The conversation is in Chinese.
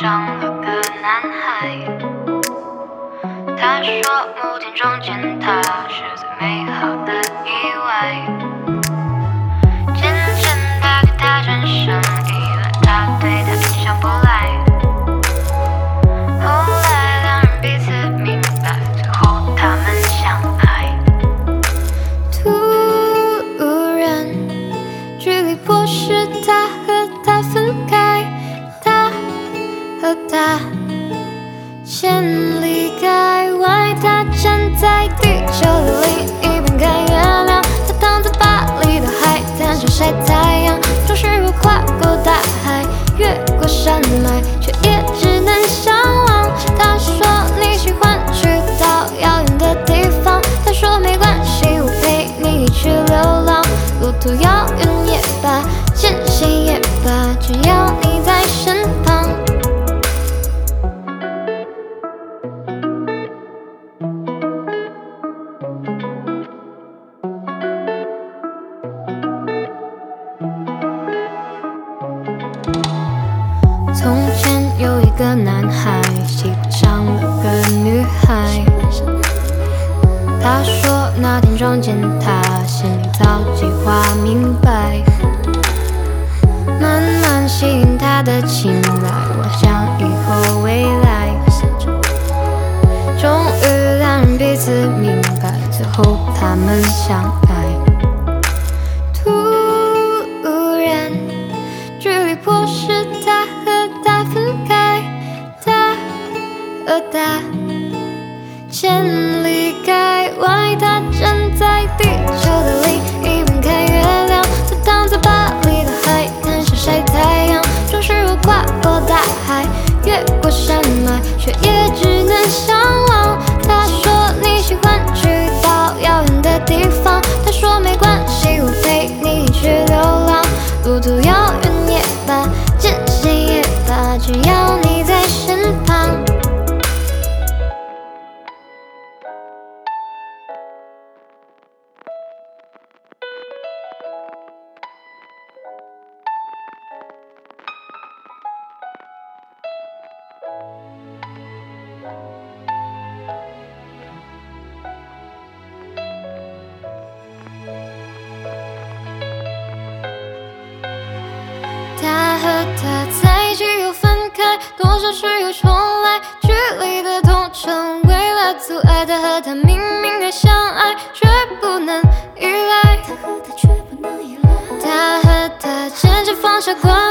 上了个男孩。他说某天撞见他是最美好的意外，渐渐打给他全身依赖，他对他意想不来。后来两人彼此明白，最后他们相爱。突然距离迫使他和她分开，他和她千里开外，他站在地球的另一边看月亮，他躺在巴黎的海滩上晒太阳，总是我跨过大海，越过山脉，却也只能相望。他说你喜欢去到遥远的地方，他说没关系，我陪你去流浪，路途遥远也罢，艰险也罢，只要你在身旁。从前有一个男孩喜欢上了个女孩，他说那天撞见她，心里早计划明白，慢慢吸引她的青睐，我想以后未来。终于两人彼此明白，最后他们相爱。突然距离迫使他和她分开，他和她千里开外，他站在地球的另一边看月亮，他躺在巴黎的海滩上晒太阳，总是我跨过大海，越过山脉，却也只能相望。他说你喜欢去到遥远的地方，他说没关系，我陪你去流浪，路途遥远也罢，艰险也罢，只要你在身旁。他和她在一起又分开，多少次又重来，距离的痛成为了阻碍。他和她明明该相爱，却不能依赖。他和她渐渐放下关